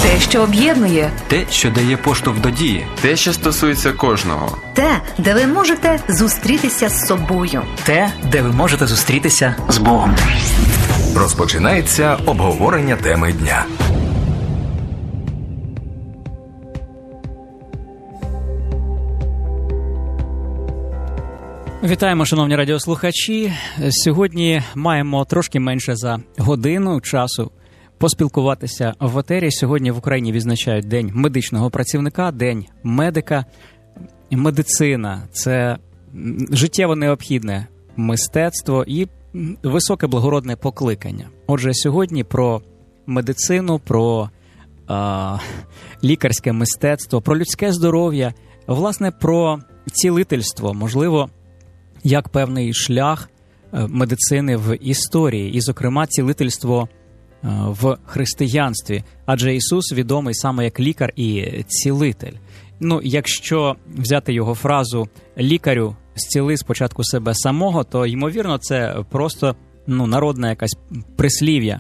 Те, що об'єднує. Те, що дає поштовх до дії. Те, що стосується кожного. Те, де ви можете зустрітися з собою. Те, де ви можете зустрітися з Богом. Розпочинається обговорення теми дня. Вітаємо, шановні радіослухачі. Сьогодні маємо трошки менше за годину часу поспілкуватися в етері. Сьогодні в Україні відзначають День медичного працівника, День медика. Медицина – це життєво необхідне мистецтво і високе благородне покликання. Отже, сьогодні про медицину, про лікарське мистецтво, про людське здоров'я, власне, про цілительство, можливо, як певний шлях медицини в історії, і, зокрема, цілительство в християнстві. Адже Ісус відомий саме як лікар і цілитель. Ну, якщо взяти його фразу «лікарю, зціли спочатку себе самого», то, ймовірно, це просто народне якесь прислів'я.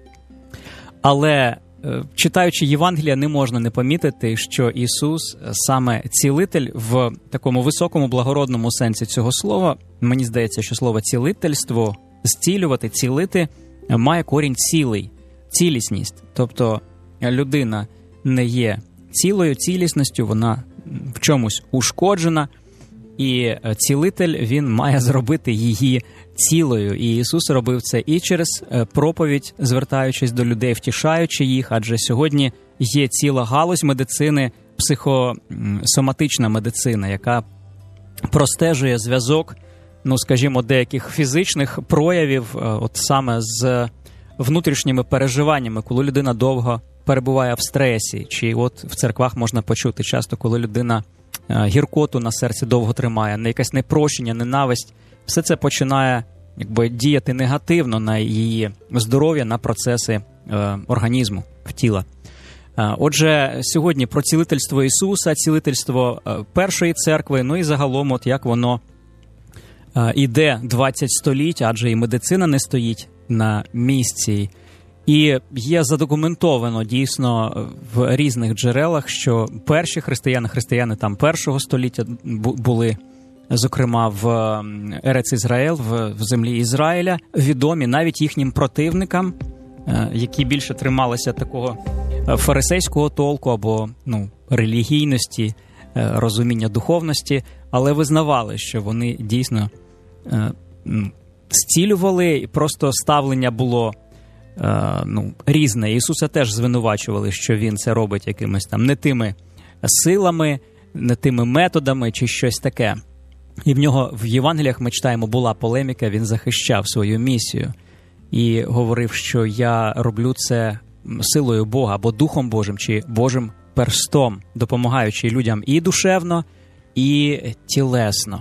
Але, читаючи Євангелія, не можна не помітити, що Ісус саме цілитель в такому високому благородному сенсі цього слова. Мені здається, що слово «цілительство», «зцілювати», «цілити» має корінь «цілий», «цілісність». Тобто людина не є цілою цілісністю, вона в чомусь ушкоджена, і цілитель, він має зробити її цілою. І Ісус робив це і через проповідь, звертаючись до людей, втішаючи їх, адже сьогодні є ціла галузь медицини, психосоматична медицина, яка простежує зв'язок, скажімо, деяких фізичних проявів, от саме з внутрішніми переживаннями, коли людина довго перебуває в стресі, чи от в церквах можна почути часто, коли людина гіркоту на серці довго тримає, на якесь непрощення, ненависть, все це починає діяти негативно на її здоров'я, на процеси організму, в тіла. Отже, сьогодні про цілительство Ісуса, цілительство першої церкви, і загалом, от як воно іде 20 століть, адже і медицина не стоїть на місці. І є задокументовано дійсно в різних джерелах, що перші християни там першого століття були, зокрема в Ерец Ізраїл, в землі Ізраїля, відомі навіть їхнім противникам, які більше трималися такого фарисейського толку або релігійності, розуміння духовності, але визнавали, що вони дійсно зцілювали, і просто ставлення було різне. Ісуса теж звинувачували, що він це робить якимись там не тими силами, не тими методами чи щось таке. І в нього в Євангеліях, ми читаємо, була полеміка, він захищав свою місію і говорив, що я роблю це силою Бога або Духом Божим чи Божим перстом, допомагаючи людям і душевно, і тілесно.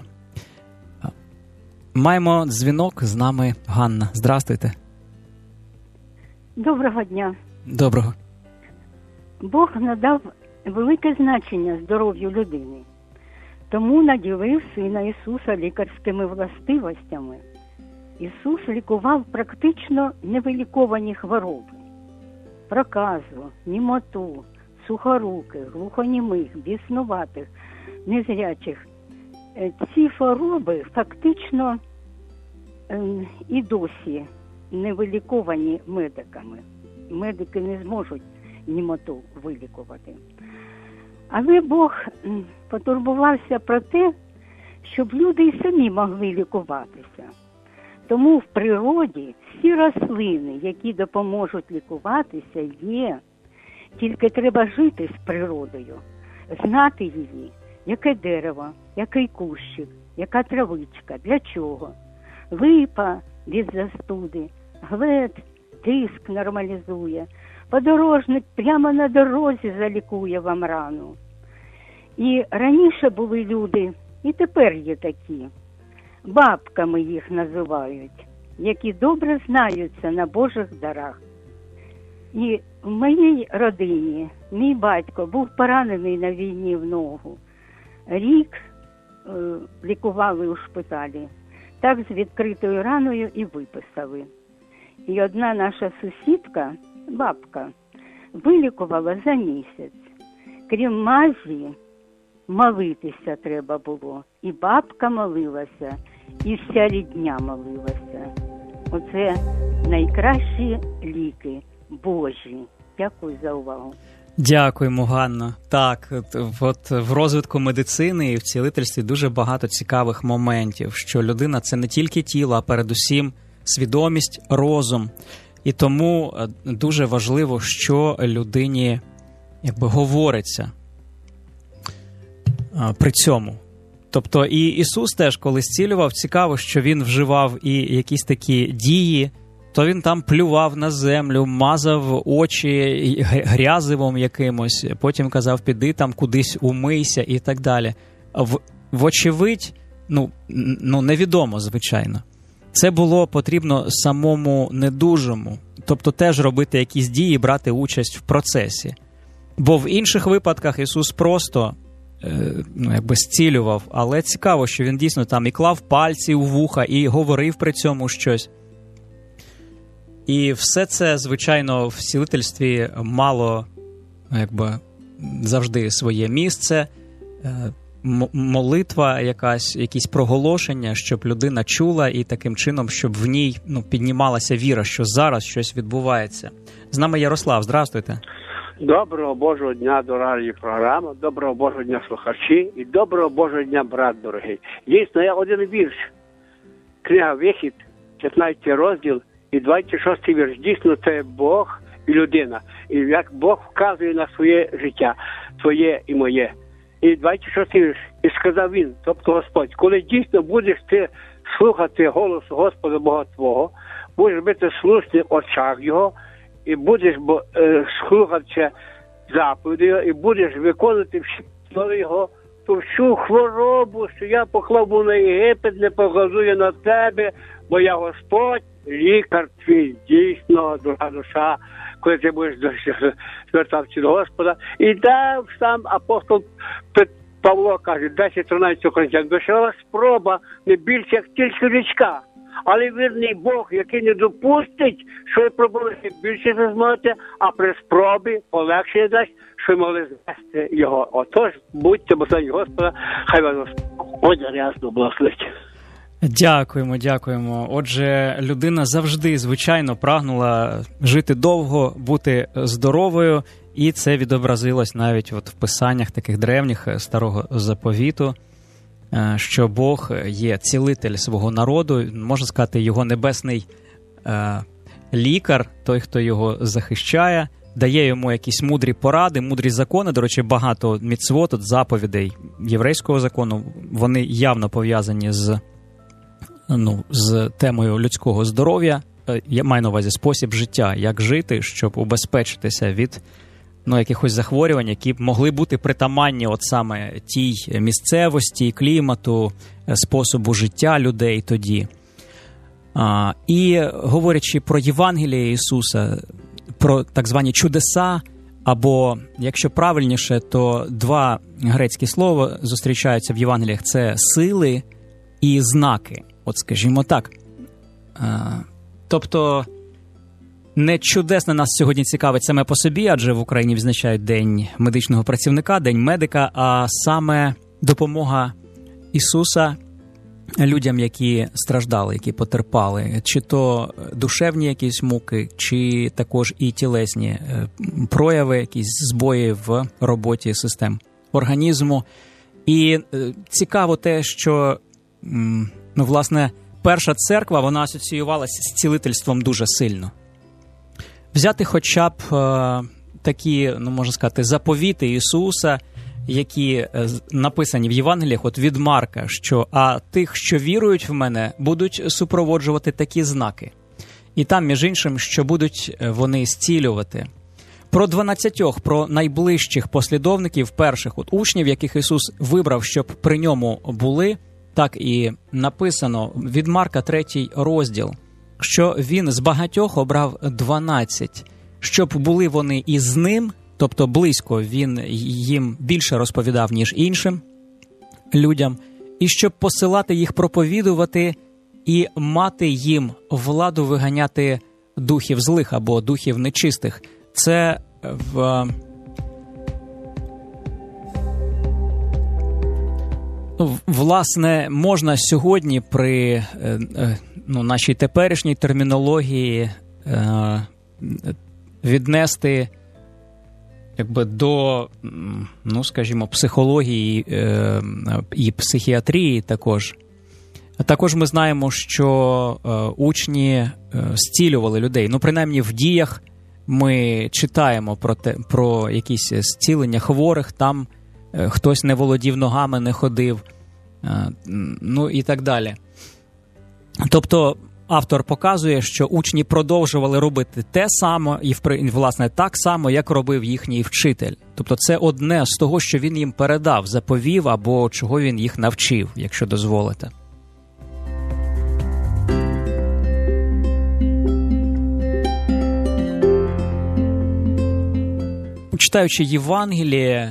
Маємо дзвінок, з нами Ганна. Здрастуйте. Доброго дня. Доброго. Бог надав велике значення здоров'ю людини. Тому наділив Сина Ісуса лікарськими властивостями. Ісус лікував практично невиліковані хвороби. Проказу, німоту, сухоруких, глухонімих, біснуватих, незрячих. Ці хвороби фактично і досі не виліковані медиками. Медики не зможуть німоту вилікувати. Але Бог потурбувався про те, щоб люди й самі могли лікуватися. Тому в природі всі рослини, які допоможуть лікуватися, є. Тільки треба жити з природою, знати її, яке дерево, який кущик, яка травичка, для чого. Липа від застуди, глед тиск нормалізує, подорожник прямо на дорозі залікує вам рану. І раніше були люди, і тепер є такі, бабками їх називають, які добре знаються на Божих дарах. І в моїй родині мій батько був поранений на війні в ногу. Рік лікували у шпиталі. Так з відкритою раною і виписали. І одна наша сусідка, бабка, вилікувала за місяць. Крім мазі, молитися треба було. І бабка молилася, і вся рідня молилася. Оце найкращі ліки Божі. Дякую за увагу. Дякуємо, Ганно. Так, от в розвитку медицини і в цілительстві дуже багато цікавих моментів, що людина – це не тільки тіло, а передусім свідомість, розум. І тому дуже важливо, що людині говориться при цьому. Тобто і Ісус теж, коли зцілював, цікаво, що Він вживав і якісь такі дії, то Він там плював на землю, мазав очі грязивом якимось, потім казав, піди там кудись умийся і так далі. Вочевидь, невідомо, звичайно. Це було потрібно самому недужому, тобто теж робити якісь дії, брати участь в процесі. Бо в інших випадках Ісус просто зцілював, але цікаво, що Він дійсно там і клав пальці у вуха, і говорив при цьому щось. І все це, звичайно, в цілительстві мало завжди своє місце, молитва якась, якісь проголошення, щоб людина чула і таким чином, щоб в ній піднімалася віра, що зараз щось відбувається. З нами Ярослав, здравствуйте. Доброго Божого дня, дорога програма, доброго Божого дня, слухачі, і доброго Божого дня, брат дорогий. Дійсно, я один вірш. Книга Вихід, 15 розділ і 26 вірш. Дійсно, це Бог і людина. І як Бог вказує на своє життя, своє і моє. І 26 вірш. І сказав він, тобто Господь, коли дійсно будеш ти слухати голос Господа Бога твого, будеш бути слушним в очах Його, і будеш слухати заповіді Його, і будеш виконувати всі слова Його, то всю хворобу, що я поклав був на Єгипет, не показує на тебе, бо я Господь, лікар твій, дійсно, дорога душа, коли ти будеш звертатися до Господа. І дав сам апостол Павло каже, 10-13 Коринтян, душова спроба не більше, як тільки річка. Але вірний Бог, який не допустить, що ви пробували більше не зможете, а при спробі полегшення дасть, що ви могли звести його. Отож, будьте благословені Господа, хай вас Господь рясно благословить. Дякуємо. Отже, людина завжди, звичайно, прагнула жити довго, бути здоровою, і це відобразилось навіть в писаннях таких древніх Старого Заповіту, що Бог є цілитель свого народу, можна сказати, його небесний лікар, той, хто його захищає, дає йому якісь мудрі поради, мудрі закони. До речі, багато міцвот, заповідей єврейського закону, вони явно пов'язані з темою людського здоров'я. Я маю на увазі спосіб життя, як жити, щоб убезпечитися від якихось захворювань, які б могли бути притаманні от саме тій місцевості, клімату, способу життя людей тоді. І говорячи про Євангеліє Ісуса, про так звані чудеса, або, якщо правильніше, то два грецькі слова зустрічаються в Євангеліях – це сили і знаки. От скажімо так. Тобто не чудесне нас сьогодні цікавить саме по собі, адже в Україні відзначають День медичного працівника, День медика, а саме допомога Ісуса людям, які страждали, які потерпали, чи то душевні якісь муки, чи також і тілесні прояви, якісь збої в роботі систем організму. І цікаво те, що, власне, перша церква, вона асоціювалася з цілительством дуже сильно. Взяти хоча б такі, можна сказати, заповіти Ісуса, які написані в Євангеліях, от від Марка, що «а тих, що вірують в мене, будуть супроводжувати такі знаки». І там, між іншим, що будуть вони зцілювати. Про 12, про найближчих послідовників, перших от учнів, яких Ісус вибрав, щоб при ньому були, так і написано від Марка 3 розділ, що він з багатьох обрав 12, щоб були вони із ним, тобто близько він їм більше розповідав, ніж іншим людям, і щоб посилати їх проповідувати і мати їм владу виганяти духів злих або духів нечистих. Це власне, можна сьогодні при нашій теперішній термінології віднести до, скажімо, психології і психіатрії також. Також ми знаємо, що учні зцілювали людей. Принаймні в діях ми читаємо про якісь зцілення хворих, там хтось не володів ногами, не ходив, і так далі. Тобто автор показує, що учні продовжували робити те саме і, власне, так само, як робив їхній вчитель. Тобто це одне з того, що він їм передав, заповів або чого він їх навчив, якщо дозволите. Читаючи Євангеліє,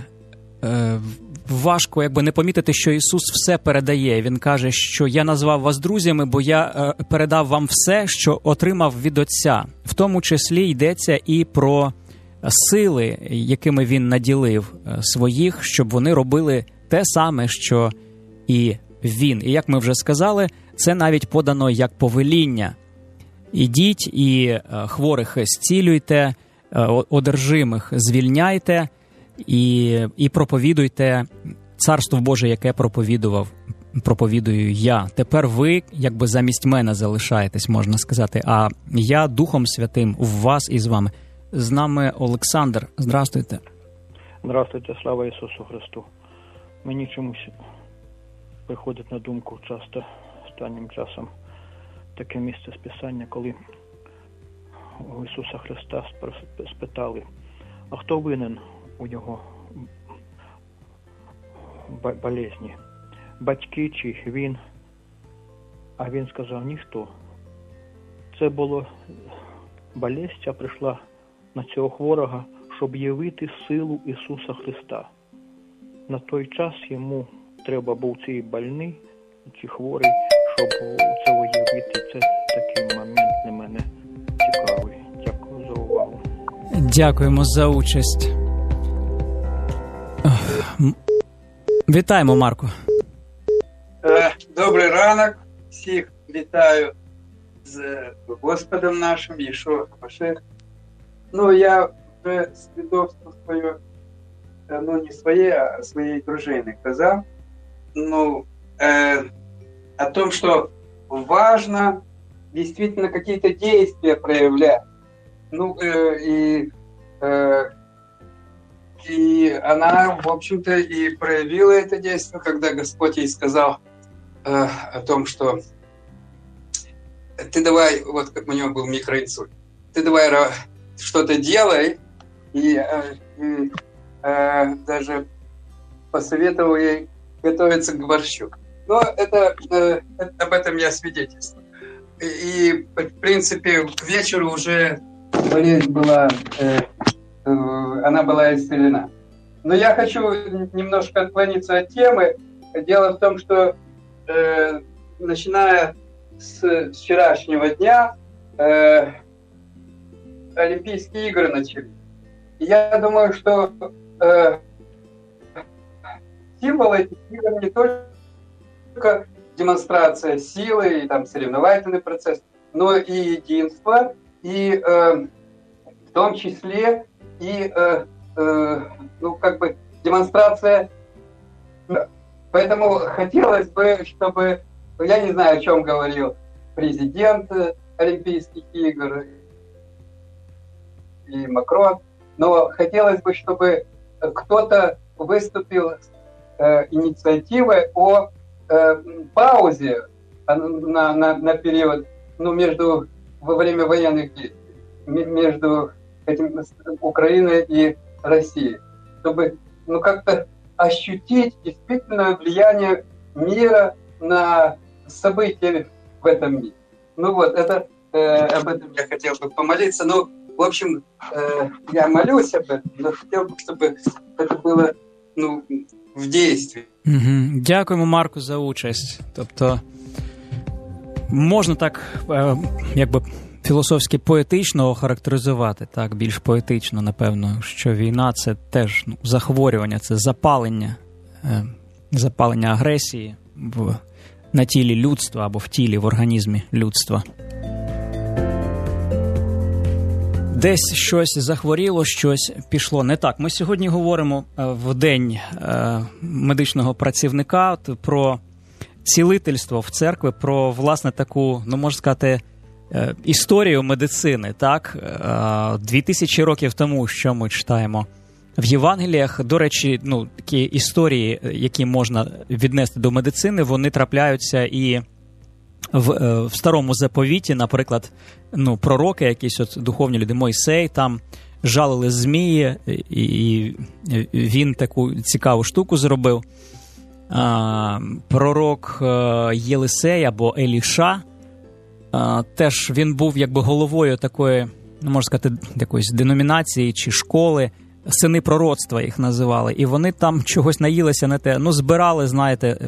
важко не помітити, що Ісус все передає. Він каже, що я назвав вас друзями, бо я передав вам все, що отримав від Отця. В тому числі йдеться і про сили, якими Він наділив своїх, щоб вони робили те саме, що і Він. І як ми вже сказали, це навіть подано як повеління. Ідіть і хворих зцілюйте, одержимих звільняйте і проповідуйте Царство Боже, яке проповідую я. Тепер ви, замість мене залишаєтесь, можна сказати, а я Духом Святим в вас і з вами. З нами Олександр. Здравствуйте. Здравствуйте, слава Ісусу Христу. Мені чомусь приходить на думку часто останнім часом таке місце з Писання, коли у Ісуса Христа спитали, а хто винен у його болезні? Батьки чи він? А він сказав, ніхто. Це було болезнь, ця прийшла на цього хворого, щоб явити силу Ісуса Христа. На той час йому треба був цей больний, чи хворий, щоб це уявити. Це такий момент для мене цікавий. Дякую за увагу. Дякуємо за участь. Вітаємо, Марко. Добрий ранок. Всіх вітаю з Господом нашим, Ішуа Машех. Я вже свідоцтво своє, не своє, а своей дружины казав. О том, что важно действительно какие-то действия проявлять. И она, в общем-то, и проявила это действие, когда Господь ей сказал о том, что ты давай, вот как у него был микроинсульт, ты давай что-то делай, и даже посоветовал ей готовиться к борщу. Но это об этом я свидетельствую. И, в принципе, к вечеру уже болезнь была, она была исцелена. Но я хочу немножко отклониться от темы. Дело в том, что начиная с вчерашнего дня Олимпийские игры начались. И я думаю, что символ этих игр не только демонстрация силы и соревновательный процесс, но и единство, и в том числе и демонстрация. Поэтому хотелось бы, чтобы, я не знаю, о чем говорил президент Олимпийских игр и Макрон, но хотелось бы, чтобы кто-то выступил с инициативой о паузе на период, во время военных действий между Украиной и Россией, чтобы как-то ощутить действительно влияние мира на события в этом мире. Это об этом я хотел бы помолиться. В общем, я молюсь об этом, но хотел бы, чтобы это было в дійстві. Дякуємо, Марку, за участь. Тобто, можна так, філософськи поетично охарактеризувати, так, більш поетично, напевно, що війна – це теж захворювання, це запалення агресії на тілі людства або в тілі, в організмі людства. Десь щось захворіло, щось пішло не так. Ми сьогодні говоримо в День медичного працівника про цілительство в церкві, про, власне, таку, можна сказати, історію медицини, так? 2000 років тому, що ми читаємо в Євангеліях. До речі, такі історії, які можна віднести до медицини, вони трапляються і в Старому Заповіті, наприклад, пророки, якісь духовні люди, Мойсей, там жалили змії, і він таку цікаву штуку зробив. Пророк Єлисей або Еліша, теж він був якби головою такої, можна сказати, якоїсь деномінації чи школи, сини пророцтва їх називали, і вони там чогось наїлися не те, збирали, знаєте,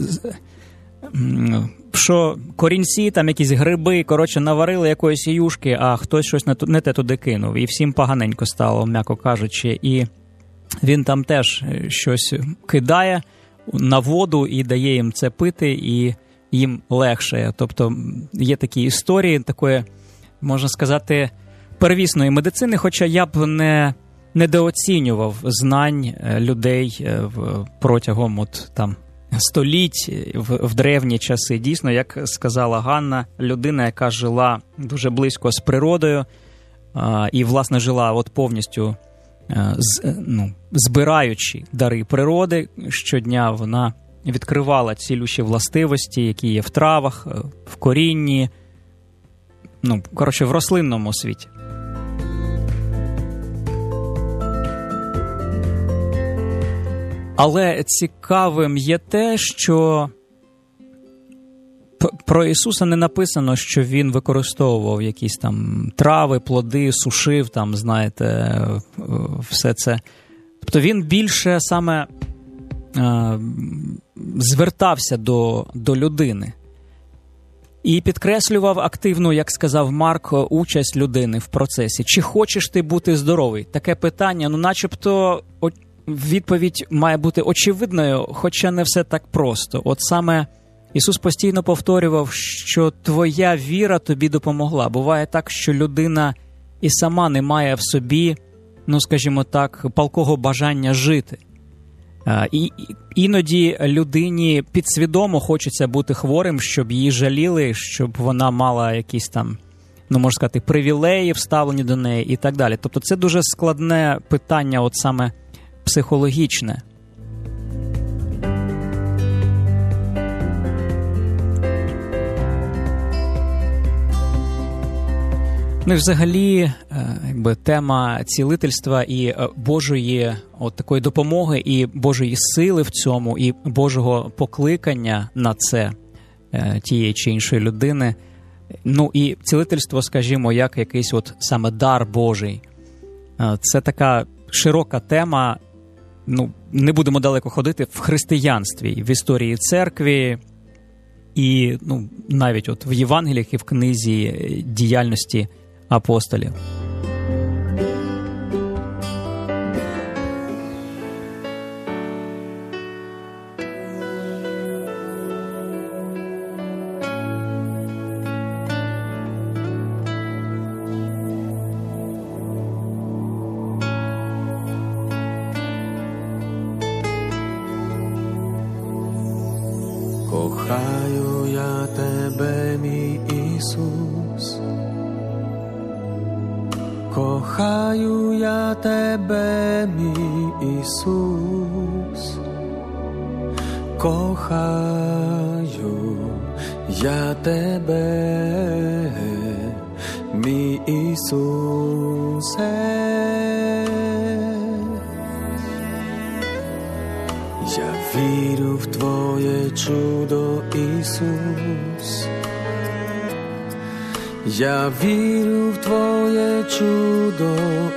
що корінці, там якісь гриби, наварили якоїсь юшки, а хтось щось не те туди кинув, і всім поганенько стало, м'яко кажучи, і він там теж щось кидає на воду і дає їм це пити, і їм легше. Тобто є такі історії такої, можна сказати, первісної медицини, хоча я б не недооцінював знань людей протягом століть в древні часи. Дійсно, як сказала Ганна, людина, яка жила дуже близько з природою і, власне, жила повністю збираючи дари природи, щодня вона відкривала цілющі властивості, які є в травах, в корінні, в рослинному світі. Але цікавим є те, що про Ісуса не написано, що Він використовував якісь там трави, плоди, сушив, знаєте, все це. Тобто Він більше саме звертався до людини. І підкреслював активну, як сказав Марк, участь людини в процесі. Чи хочеш ти бути здоровий? Таке питання, начебто відповідь має бути очевидною, хоча не все так просто. От саме Ісус постійно повторював, що твоя віра тобі допомогла. Буває так, що людина і сама не має в собі, скажімо так, палкого бажання жити. І іноді людині підсвідомо хочеться бути хворим, щоб її жаліли, щоб вона мала якісь там, можна сказати, привілеї вставлені до неї і так далі. Тобто це дуже складне питання, от саме психологічне. І взагалі, тема цілительства і Божої такої допомоги, і Божої сили в цьому, і Божого покликання на це тієї чи іншої людини. І цілительство, скажімо, як якийсь саме дар Божий. Це така широка тема, не будемо далеко ходити, в християнстві, в історії церкви, і навіть в Євангеліях і в книзі діяльності апостолів. Кохаю я тебе, мій Ісус. Кохаю я тебе, мій Ісус. Кохаю я тебе, мій Ісусе. Я вірю в Твоє чудо, Ісус. Я вірю в Твоє чудо,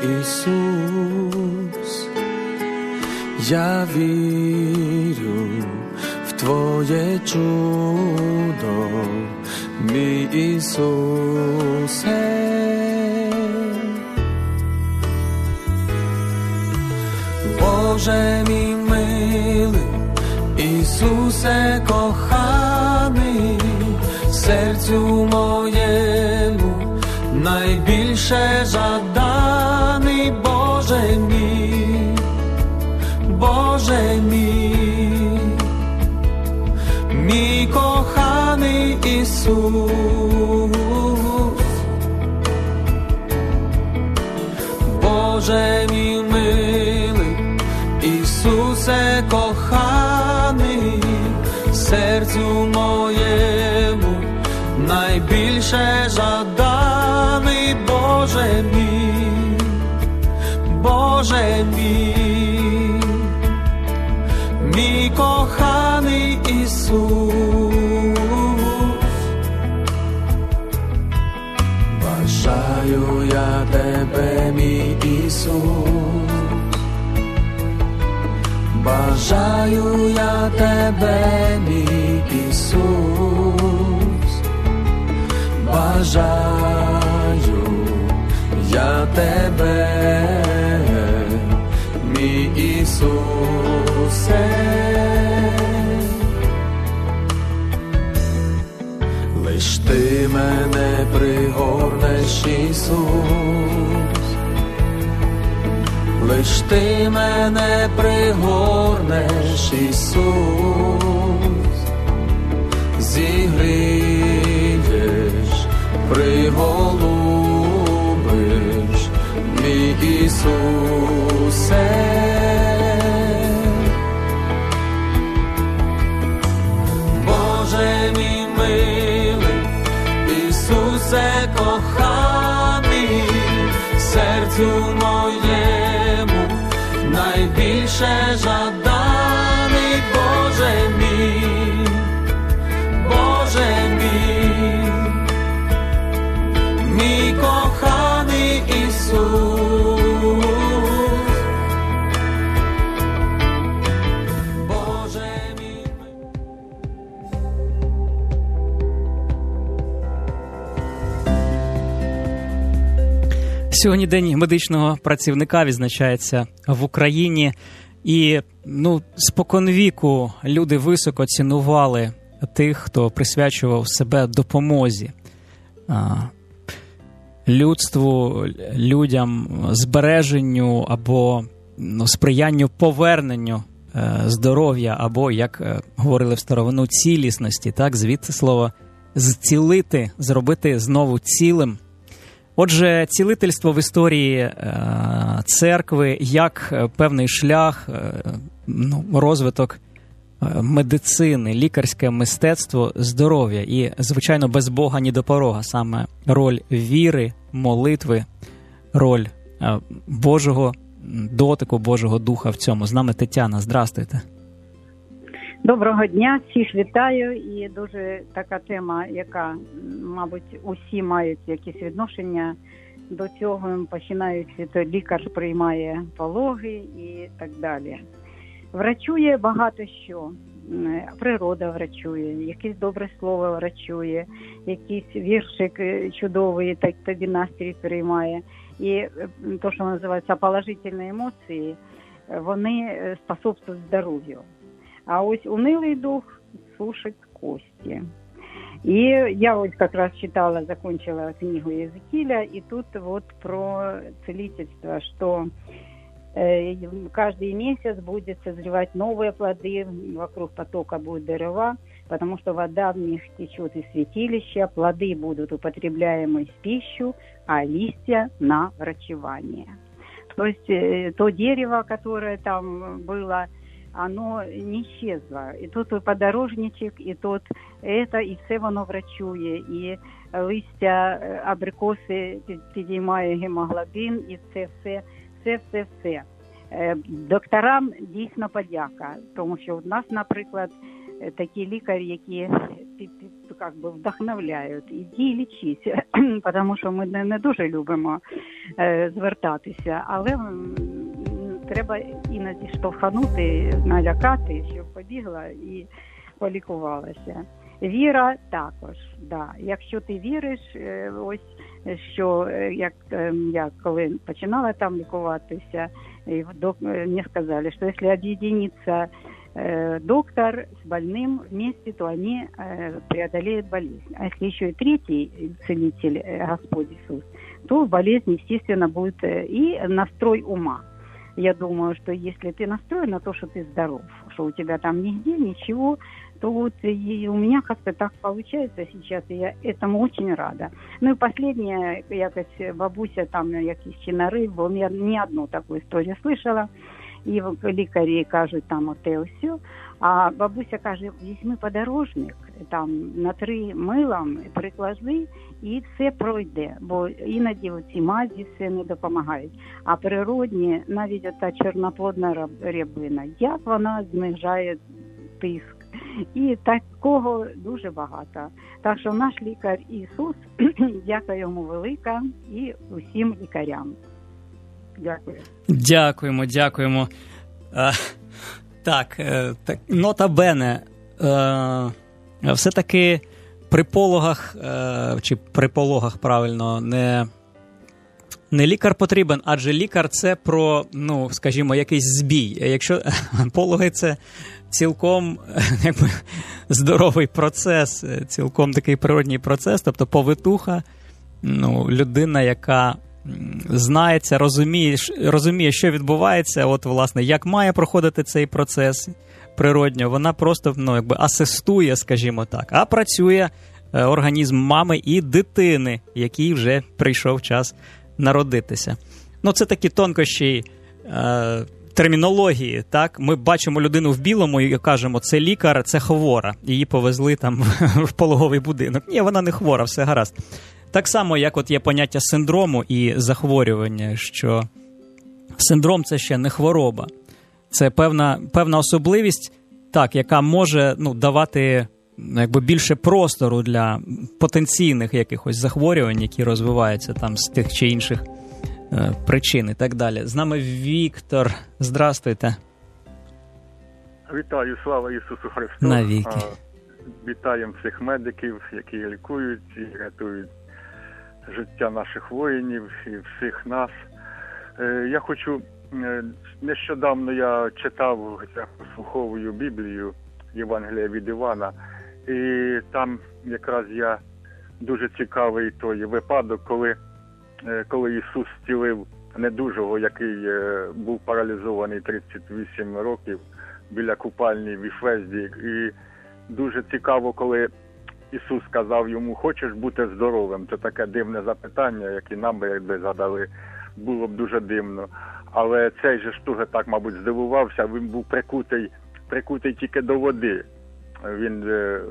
Ісус. Я вірю в Твоє чудо, мій Ісусе. Боже мій милий, Ісусе коханий, серцю моєму найбільше жаданий. Боже мій, Боже мій, мій коханий Ісус. Боже мій милий, Ісусе коханий, серцю моєму найбільше жаданий. Боже мій, Боже мій, мій коханий Ісус. Бажаю я Тебе, мій Ісус, бажаю я Тебе, мій Ісус, бажаю я Тебе, мій Ісусе. Лиш Ти мене пригорнеш, Ісус, лиш Ти мене пригорнеш, Ісус, зігрієш, приголубиш, мій Ісусе. Боже мій милий, Ісусе коханий, серцю моєму найбільше жаданий. Боже мій, Боже мій, мій коханий Ісус. Боже мій. Сьогодні День медичного працівника відзначається в Україні. І споконвіку люди високо цінували тих, хто присвячував себе допомозі людству, людям, збереженню або сприянню поверненню здоров'я, або, як говорили в старовину, цілісності. Так, звідси слово «зцілити», зробити знову цілим. Отже, цілительство в історії церкви як певний шлях, розвиток медицини, лікарське мистецтво здоров'я. І, звичайно, без Бога ні до порога. Саме роль віри, молитви, роль Божого дотику, Божого Духа в цьому. З нами Тетяна. Здрастуйте. Доброго дня, всіх вітаю. І дуже така тема, яка, мабуть, усі мають якісь відношення до цього, починаючи, то лікар приймає пологи і так далі. Врачує багато що. Природа врачує, якесь добре слово врачує, якийсь віршик чудовий, так тобі настрій приймає. І то, що називається положительні емоції, вони способствують здоров'ю. А ось унылый дух сушит кости. И я вот как раз читала, закончила книгу Иезекииля, и тут вот про целительство, что каждый месяц будет созревать новые плоды, вокруг потока будут дерева, потому что вода в них течет из святилища, плоды будут употребляемы в пищу, а листья на врачевание. То есть то дерево, которое там было, оно не исчезло. І тут і подорожничок, і тут это, і все воно врачує, і листя абрикоси підіймає гемоглобін, і все. Докторам дійсно подяка, тому що у нас, наприклад, такі лікарі, які вдохновляють. Іди лічись, тому що ми не дуже любимо звертатися, але треба іноді штовханути, налякати, щоб побігла і полікувалася. Віра також, да. Якщо ти віриш, ось, що як я коли починала там лікуватися, мені сказали, що якщо об'єднатися доктор с больным вместе, то они преодолеют болезнь. А если еще и третий целитель, Господь Иисус, то болезнь, естественно, будет и настрой ума. Я думаю, что если ты настроен на то, что ты здоров, что у тебя там нигде ничего, то вот и у меня как-то так получается сейчас, и я этому очень рада. Ну и последнее, якось бабуся там якісь чинари, бо я не одну таку історію слышала, і лікарі кажуть там оте все, а бабуся каже, візьми подорожник, там натри милом, приклади, і все пройде, бо іноді ці мазі все не допомагають. А природні, навіть ота чорноплодна рябина, як вона знижає тиск. І такого дуже багато. Так що наш лікар Ісус, дякую йому велике, і усім лікарям. Дякую. Дякуємо. Так, нота бене. Все-таки при пологах, чи при пологах, правильно, не лікар потрібен, адже лікар – це про, ну, скажімо, якийсь збій. Якщо пологи – це цілком якби здоровий процес, цілком такий природній процес, тобто повитуха, ну, людина, яка знається, розуміє, що відбувається, от, власне, як має проходити цей процес природньо, вона просто, ну, якби асистує, скажімо так, а працює організм мами і дитини, якій вже прийшов час народитися. Ну, це такі тонкощі термінології, так? Ми бачимо людину в білому і кажемо, це лікар, це хвора. Її повезли там в пологовий будинок. Ні, вона не хвора, все гаразд. Так само, як от є поняття синдрому і захворювання, що синдром – це ще не хвороба. Це певна особливість, так, яка може, ну, давати, якби, більше простору для потенційних якихось захворювань, які розвиваються там з тих чи інших причин і так далі. З нами Віктор. Здрастуйте. Вітаю, слава Ісусу Христу. Навіки. Вітаємо всіх медиків, які лікують і рятують життя наших воїнів і всіх нас. Я хочу, нещодавно я читав, прослуховую Біблію, Євангелія від Івана, і там якраз я дуже цікавий той випадок, коли Ісус зцілив недужого, який був паралізований 38 років біля купальні в Іфезді. І дуже цікаво, коли Ісус сказав йому, хочеш бути здоровим? Це таке дивне запитання, яке нам би, якби задали, було б дуже дивно. Але цей же ж дуже так, мабуть, здивувався, він був прикутий тільки до води. Він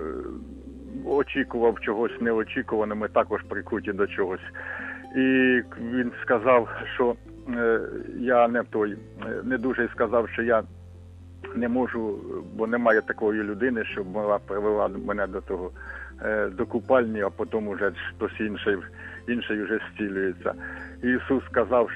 очікував чогось неочікуваного, ми також прикуті до чогось. І він сказав, що я не дуже сказав, що я не можу, бо немає такої людини, щоб привела мене до купальні, а потім уже хтось інший вже зцілюється. І Ісус сказав,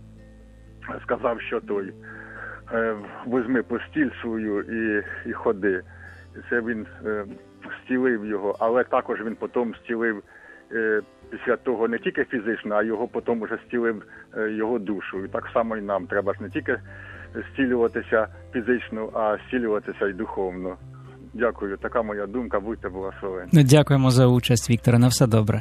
що візьми постіль свою і ходи. І це він зцілив його, але також він потім зцілив після того не тільки фізично, а його потім вже зцілив його душу. І так само і нам треба ж не тільки зцілюватися фізично, а зцілюватися і духовно. Дякую. Така моя думка. Будьте благословені. Дякуємо за участь, Вікторе. На все добре.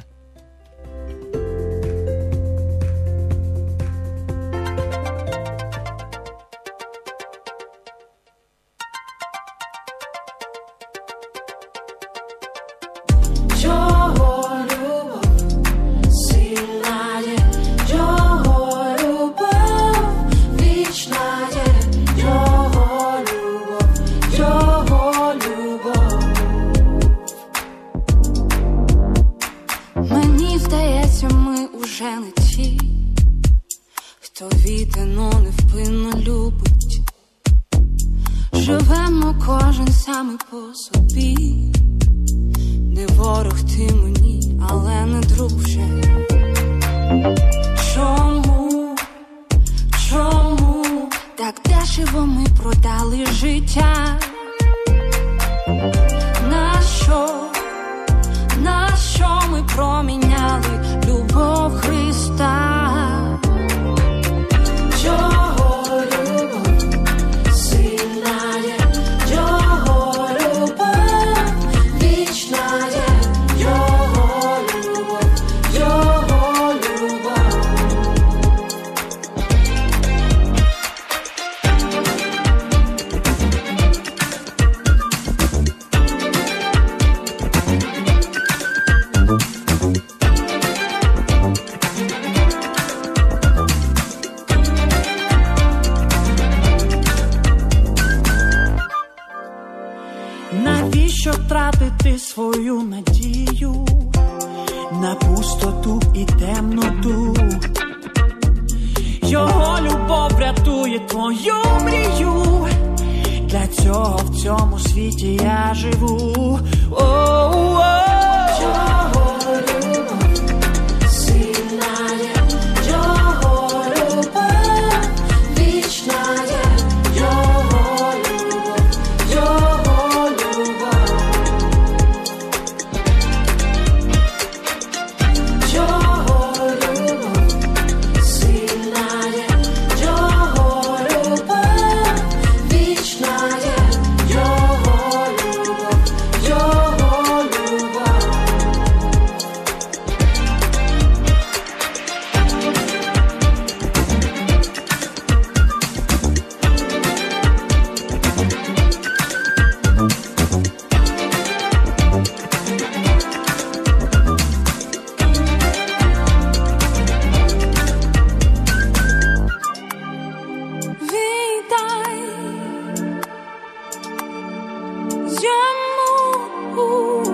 Продали життя, на що проміняли любов Христа. Його любов сильна є, Його любов вічна є, Його любов, Його любов. Навіщо тратити свою надію на пустоту і темноту? Його любов врятує твою мрію. Для цього в цьому світі я живу. Його любов сильна є, Його любов вічна є, Його любов, Його любов. Його любов сильна є, Його любов вічна є, Його любов, Його любов. Віддай йому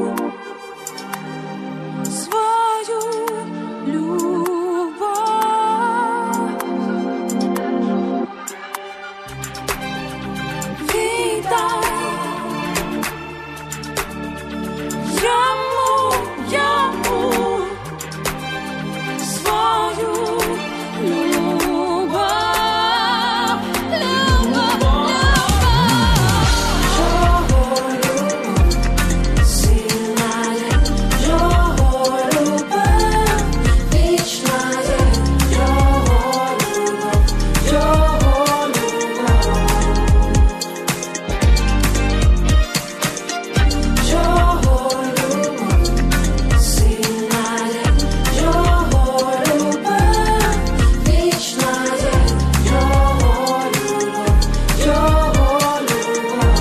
свою любов. Віддай йому свою любов. Сильна є, Його любов вічна є, Його любов, Його любов. Його любов сильна є, Його любов вічна є, Його любов, Його любов.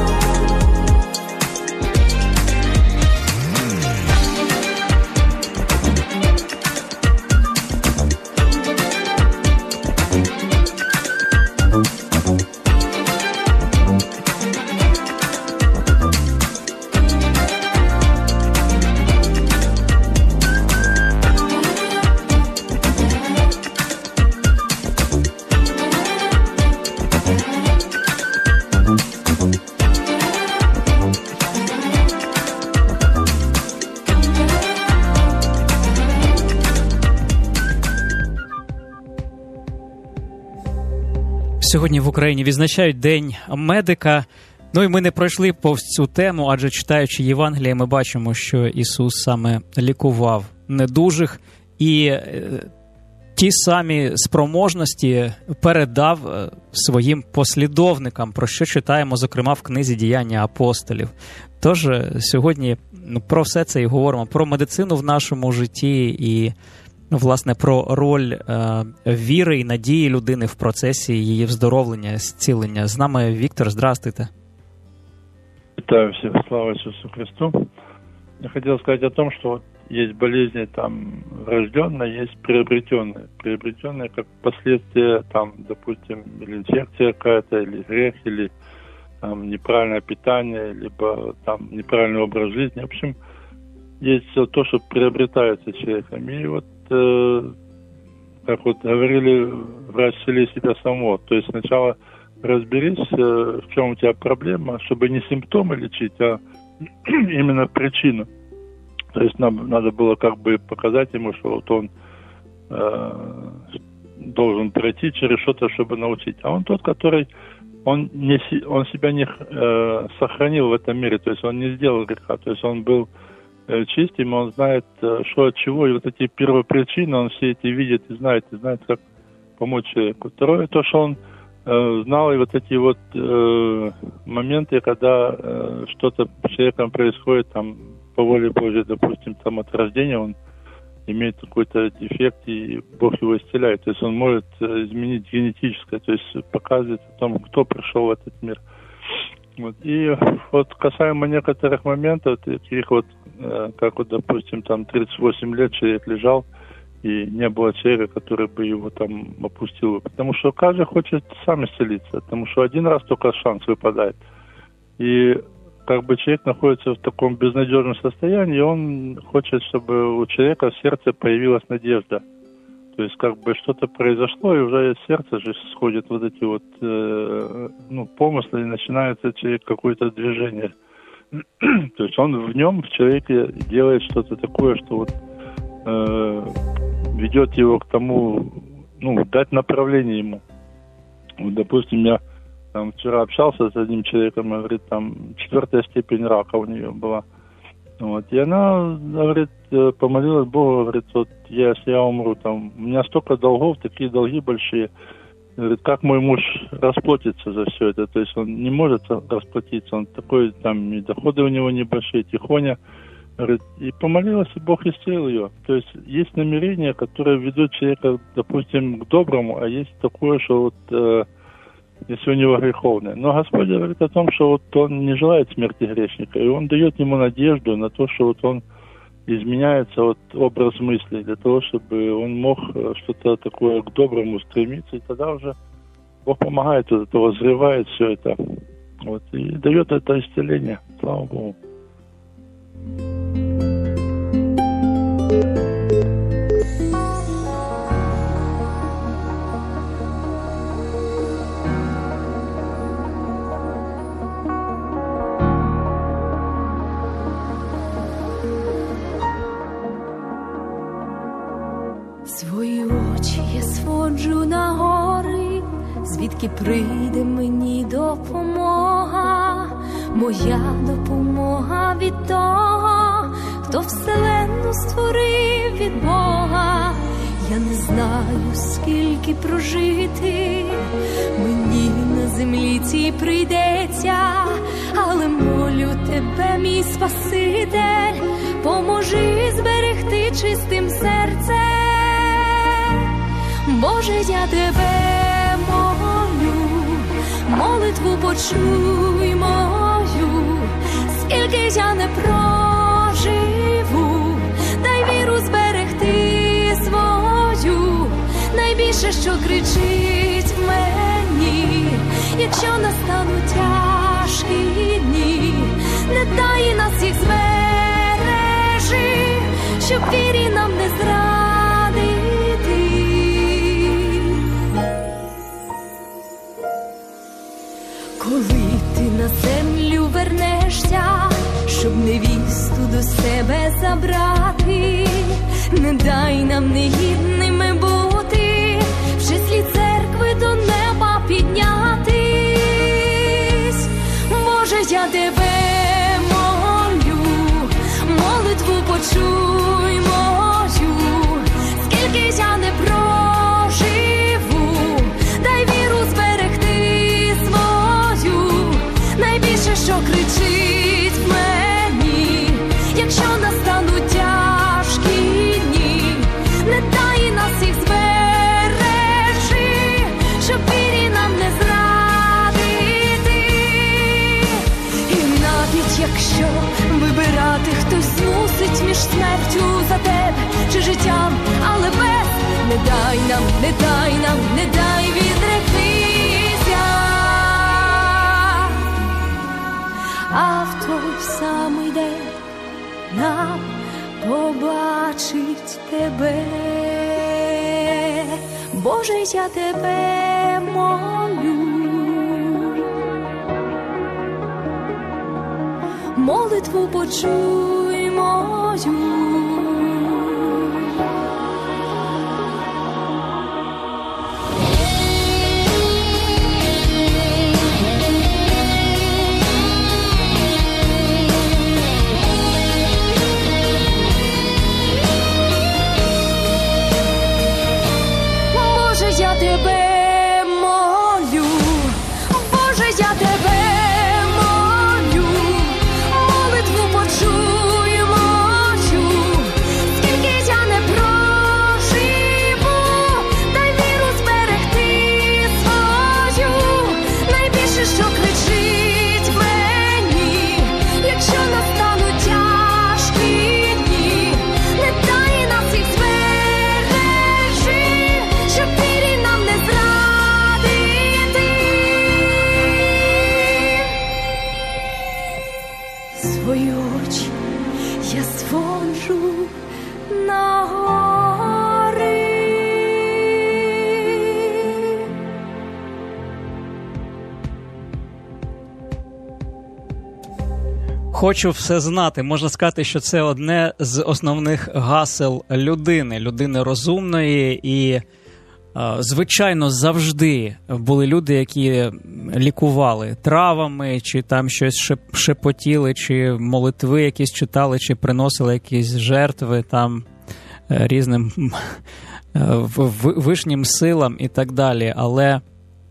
Сьогодні в Україні відзначають День медика. Ну і ми не пройшли повз цю тему, адже читаючи Євангеліє, ми бачимо, що Ісус саме лікував недужих і ті самі спроможності передав своїм послідовникам, про що читаємо, зокрема, в книзі «Діяння апостолів». Тож сьогодні про все це і говоримо, про медицину в нашому житті і, власне, про роль віри і надії людини в процесі її вздоровлення, зцілення. З нами Віктор, здрастуйте. Витаю всех, слава Иисусу Христу. Я хотел сказать о том, что вот есть болезни там врожденные, есть приобретенные. Приобретенные как последствия, там, допустим, или инфекция какая-то, или грех, или там неправильное питание, либо там неправильный образ жизни. В общем, есть все то, что приобретается человеком. И вот, как вот говорили, врач исцели себя самого. То есть сначала разберись, в чем у тебя проблема, чтобы не симптомы лечить, а именно причину. То есть нам надо было как бы показать ему, что вот он должен пройти через что-то, чтобы научить. А он тот, который он себя не сохранил в этом мире, то есть он не сделал греха, то есть он был чистим, он знает, что от чего, и вот эти первопричины, он все эти видит и знает, как помочь человеку. Второе, то, что он знал и вот эти вот моменты, когда что-то с человеком происходит, там, по воле Божьей, допустим, там, от рождения он имеет какой-то дефект, и Бог его исцеляет. То есть он может изменить генетическое, то есть показывает о том, кто пришел в этот мир. Вот. И вот касаемо некоторых моментов, таких вот, как вот, допустим, там 38 лет человек лежал, и не было человека, который бы его там опустил. Потому что каждый хочет сам исцелиться, потому что один раз только шанс выпадает. И как бы человек находится в таком безнадежном состоянии, и он хочет, чтобы у человека в сердце появилась надежда. То есть как бы что-то произошло, и уже из сердца же сходят вот эти вот помыслы, и начинается человек какое-то движение. То есть он в нем, в человеке, делает что-то такое, что вот ведет его к тому, дать направление ему. Вот, допустим, я там вчера общался с одним человеком, говорит, там 4-я степень рака у нее была. Вот, и она, говорит, помолилась Богу, говорит, вот если я умру, там, у меня столько долгов, такие долги большие. Говорит, как мой муж расплатится за все это? То есть он не может расплатиться, он такой, там, и доходы у него небольшие, тихоня. Говорит, и помолилась, и Бог исцелил ее. То есть намерения, которые ведут человека, допустим, к доброму, а есть такое, что вот если у него греховное. Но Господь говорит о том, что вот он не желает смерти грешника, и он дает ему надежду на то, что вот он изменяется вот образ мысли, для того, чтобы он мог что-то такое к доброму стремиться, и тогда уже Бог помогает, вот это возревает все это, вот, и дает это исцеление. Слава Богу. Свої очі я своджу на гори, звідки прийде мені допомога, моя допомога від того, хто вселенну створив від Бога. Я не знаю, скільки прожити мені на землі цій прийдеться, але молю тебе, мій Спаситель, поможи зберегти чистим серцем. Боже, я тебе молю, молитву почуй мою, скільки я не проживу, дай віру зберегти свою, найбільше, що кричить в мені, якщо настануть тяжкі дні, не дай нас їх збережи, щоб вірі нам не зрадити. Коли ти на землю вернешся, щоб невісту до себе забрати, не дай нам негідними бути, в числі церкви до неба піднятись. Боже, я тебе молю, молитву почуй мою, скільки я не проживу, дай віру зберегти свою, найбільше, що кричить в мені, якщо настануть тяжкі дні, не дай нас їх збережи, щоб вірі нам не зрадити. І навіть якщо вибирати хтось змусить між смертю за тебе чи життям, але без, не дай нам, не дай нам, не дай відректися. А в той самий день нам побачить тебе. Боже, я тебе молю, молитву почуй мою. хочу все знати. Можна сказати, що це одне з основних гасел людини розумної. І, звичайно, завжди були люди, які лікували травами, чи там щось шепотіли, чи молитви якісь читали, чи приносили якісь жертви там різним вишнім силам і так далі. Але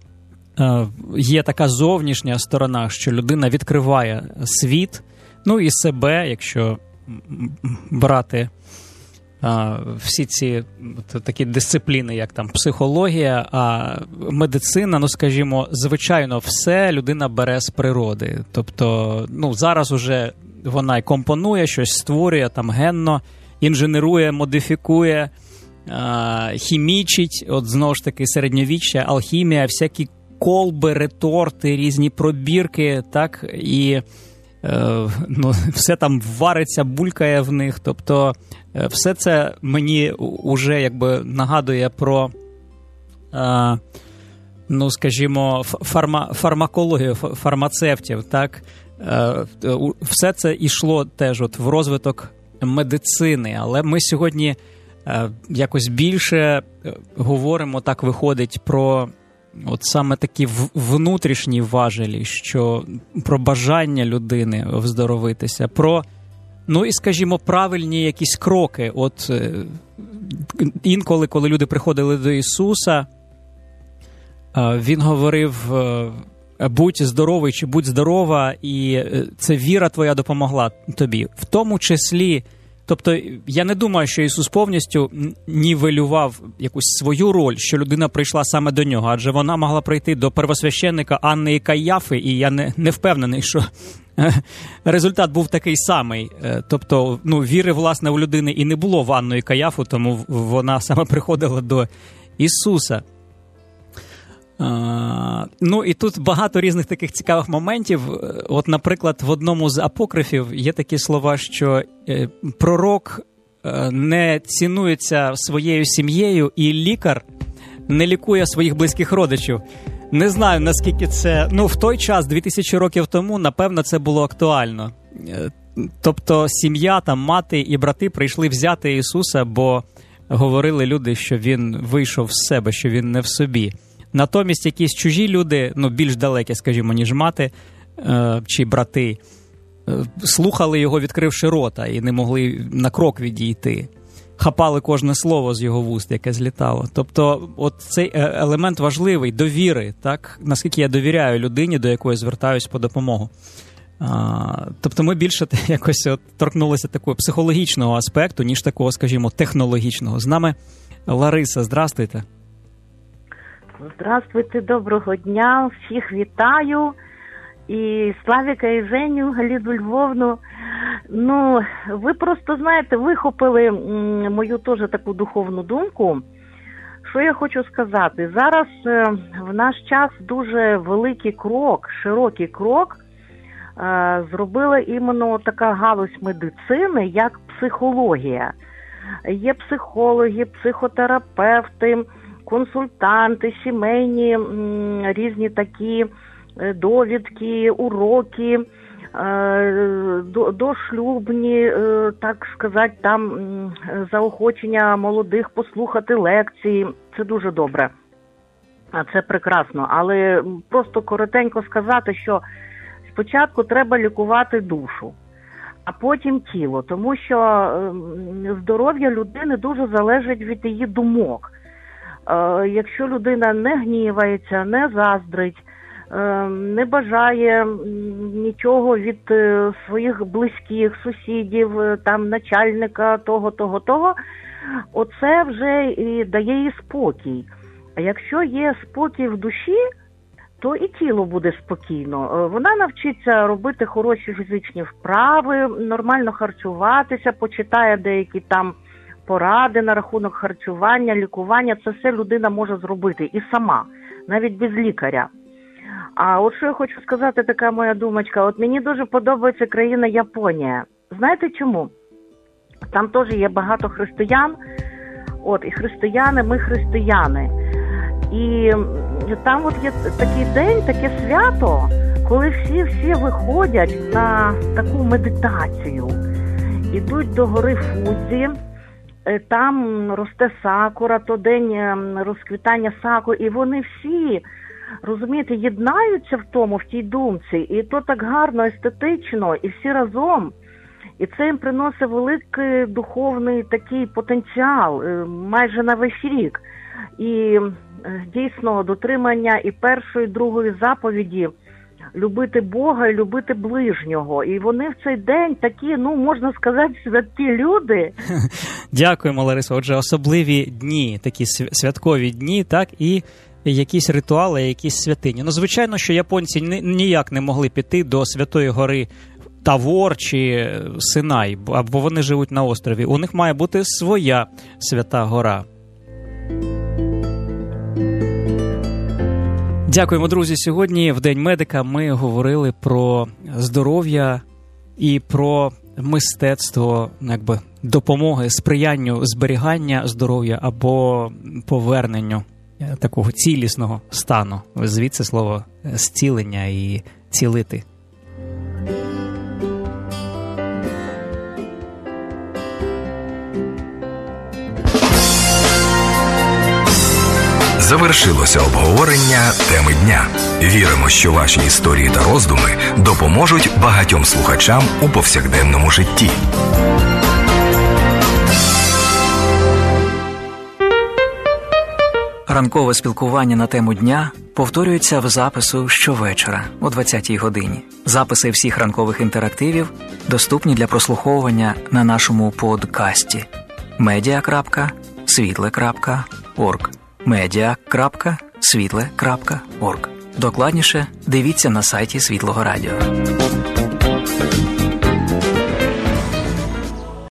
є така зовнішня сторона, що людина відкриває світ, ну і себе, якщо брати всі ці такі дисципліни, як там психологія, а медицина, ну скажімо, звичайно, все людина бере з природи. Тобто, ну зараз уже вона й компонує, щось створює, там генно, інженерує, модифікує, хімічить, от знову ж таки середньовіччя, алхімія, всякі колби, реторти, різні пробірки, так, і ну, все там вариться, булькає в них, тобто все це мені уже якби нагадує про, ну, скажімо, фармакологію, фармацевтів, так, все це йшло теж от в розвиток медицини, але ми сьогодні якось більше говоримо, так виходить, про от саме такі внутрішні важелі, що про бажання людини вздоровитися, про, ну і, скажімо, правильні якісь кроки. От інколи, коли люди приходили до Ісуса, Він говорив: будь здоровий чи будь здорова, і це віра твоя допомогла тобі. В тому числі, тобто я не думаю, що Ісус повністю нівелював якусь свою роль, що людина прийшла саме до нього, адже вона могла прийти до первосвященника Анни і Кайяфи, і я не впевнений, що результат був такий самий. Тобто, ну, віри, власне, у людини і не було в Анну і Кайяфу, тому вона саме приходила до Ісуса. Ну, і тут багато різних таких цікавих моментів. От, наприклад, в одному з апокрифів є такі слова, що пророк не цінується своєю сім'єю, і лікар не лікує своїх близьких родичів. Не знаю, наскільки це... Ну, в той час, 2000 років тому, напевно, це було актуально. Тобто сім'я, там, мати і брати прийшли взяти Ісуса, бо говорили люди, що Він вийшов з себе, що Він не в собі. Натомість якісь чужі люди, ну, більш далекі, скажімо, ніж мати чи брати, слухали його, відкривши рота, і не могли на крок відійти. Хапали кожне слово з його вуст, яке злітало. Тобто, от цей елемент важливий, довіри, так? Наскільки я довіряю людині, до якої звертаюсь по допомогу. Тобто ми більше якось от торкнулися такого психологічного аспекту, ніж такого, скажімо, технологічного. З нами Лариса, здрастуйте. Здравствуйте, доброго дня, всіх вітаю. І Славіка, і Женю, Галіду Львовну. Ну, ви просто, знаєте, вихопили мою теж таку духовну думку. Що я хочу сказати? Зараз в наш час дуже великий крок, широкий крок зробила іменно така галузь медицини, як психологія. Є психологи, психотерапевти, консультанти, сімейні, різні такі довідки, уроки, дошлюбні, так сказати, там заохочення молодих послухати лекції. Це дуже добре. Це прекрасно. Але просто коротенько сказати, що спочатку треба лікувати душу, а потім тіло. Тому що здоров'я людини дуже залежить від її думок. Якщо людина не гнівається, не заздрить, не бажає нічого від своїх близьких, сусідів, там, начальника, того, оце вже і дає їй спокій. А якщо є спокій в душі, то і тіло буде спокійно. Вона навчиться робити хороші фізичні вправи, нормально харчуватися, почитає деякі там поради на рахунок харчування, лікування. Це все людина може зробити і сама, навіть без лікаря. А от що я хочу сказати, така моя думочка. От мені дуже подобається країна Японія. Знаєте чому? Там теж є багато християн. От, і християни, ми християни. І там от є такий день, таке свято, коли всі виходять на таку медитацію, ідуть до гори Фудзі, там росте сакура, то день розквітання сакури, і вони всі, розумієте, єднаються в тій думці, і то так гарно, естетично, і всі разом. І це їм приносить великий духовний такий потенціал, майже на весь рік. І дійсно дотримання і першої, і другої заповіді любити Бога і любити ближнього. І вони в цей день такі, можна сказати, святі люди. Дякуємо, Ларисо. Отже, особливі дні, такі святкові дні, так, і якісь ритуали, якісь святині. Звичайно, що японці ніяк не могли піти до Святої гори Тавор чи Синай, або вони живуть на острові. У них має бути своя свята гора. Дякуємо, друзі. Сьогодні в День медика ми говорили про здоров'я і про мистецтво, допомоги, сприянню зберігання здоров'я або поверненню такого цілісного стану. Звідси слово зцілення і цілити. Завершилося обговорення теми дня. Віримо, що ваші історії та роздуми допоможуть багатьом слухачам у повсякденному житті. Ранкове спілкування на тему дня повторюється в запису щовечора о 20-й годині. Записи всіх ранкових інтерактивів доступні для прослуховування на нашому подкасті media.світле.org media.світле.org. Докладніше дивіться на сайті Світлого Радіо.